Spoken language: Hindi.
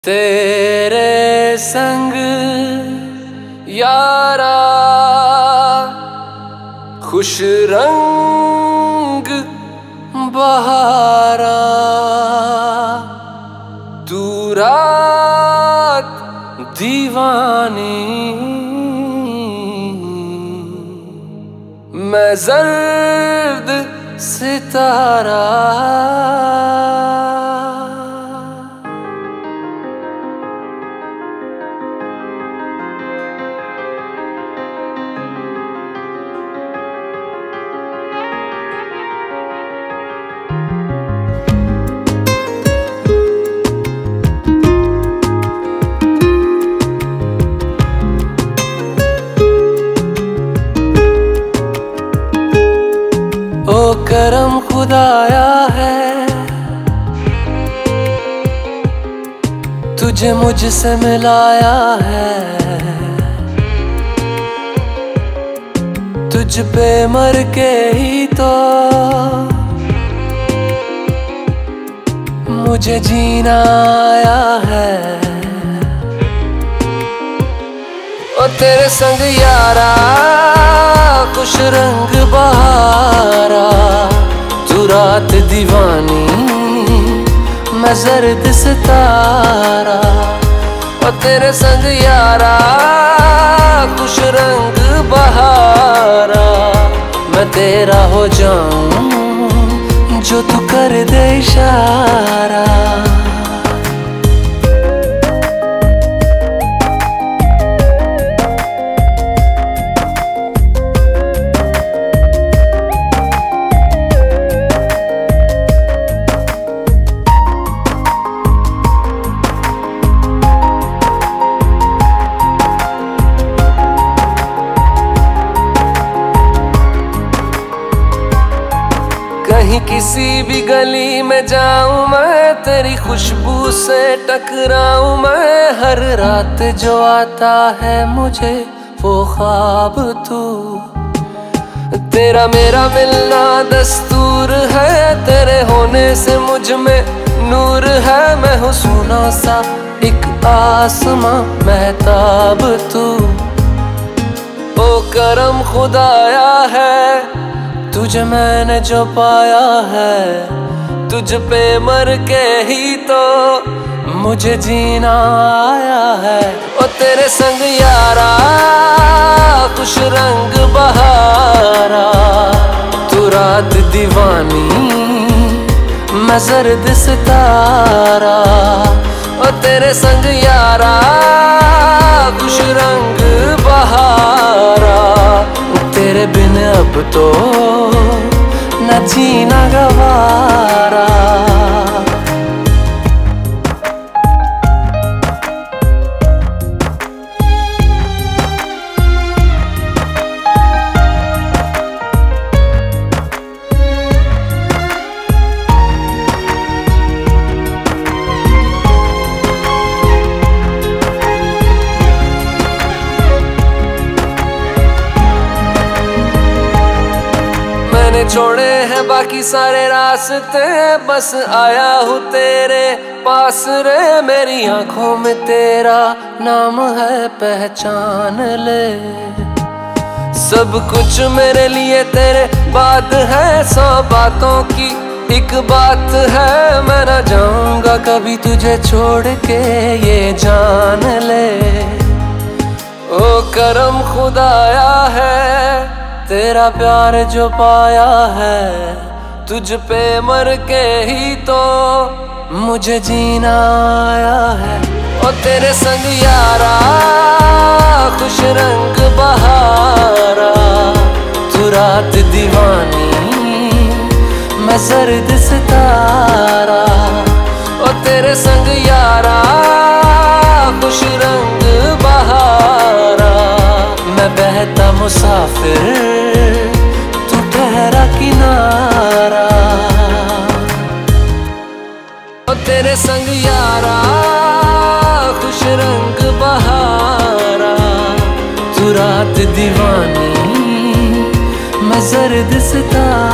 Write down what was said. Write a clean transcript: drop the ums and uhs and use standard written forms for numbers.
तेरे संग यारा खुश रंग बहारा, तू रात दीवानी, मैं जर्द सितारा। ओ करम खुदाया है, तुझे मुझसे मिलाया है। तुझ पे मर के ही तो मुझे जीना आया है। ओ तेरे संग यारा खुश रंग बहारा, तू रात दीवानी, मैं जर्द सितारा। ओ तेरे संग यारा खुश रंग बहारा, मैं तेरा हो जाऊं जो तू कर दे इशारा। कहीं किसी भी गली में जाऊं मैं, तेरी खुशबू से टकराऊं मैं। हर रात जो आता है मुझे वो ख्वाब तू, तेरा मेरा मिलना दस्तूर है। तेरे होने से मुझ में नूर है, मैं हूँ सोना सा एक आसमां महताब तू। ओ करम खुदाया है, तुझे मैंने जो पाया है। तुझ पे मर के ही तो मुझे जीना आया है। ओ तेरे संग यारा खुश रंग बहारा, तू रात दीवानी, मैं जर्द सितारा। ओ तेरे संग यारा खुश रंग बहारा, तेरे बिन अब तो न जीना गवारा। छोड़े हैं बाकी सारे रास्ते, बस आया हूँ तेरे पास रे। मेरी आंखों में तेरा नाम है, पहचान ले। सब कुछ मेरे लिए तेरे बाद है, 100 बातों की एक बात है। मैं न जाऊंगा कभी तुझे छोड़ के, ये जान ले। ओ करम खुदाया है, तेरा प्यार जो पाया है। तुझ पे मर के ही तो मुझे जीना आया है। ओ तेरे संग यारा खुश रंग बहारा, तू रात दीवानी, मैं जर्द सितारा। ओ तेरे संग यारा खुश रंग बहारा, मैं बहता मुसाफिर, तू ठहरा किनारा। ओ तेरे संग यारा खुश रंग बहारा, तू रात दीवानी, मैं जर्द सितारा।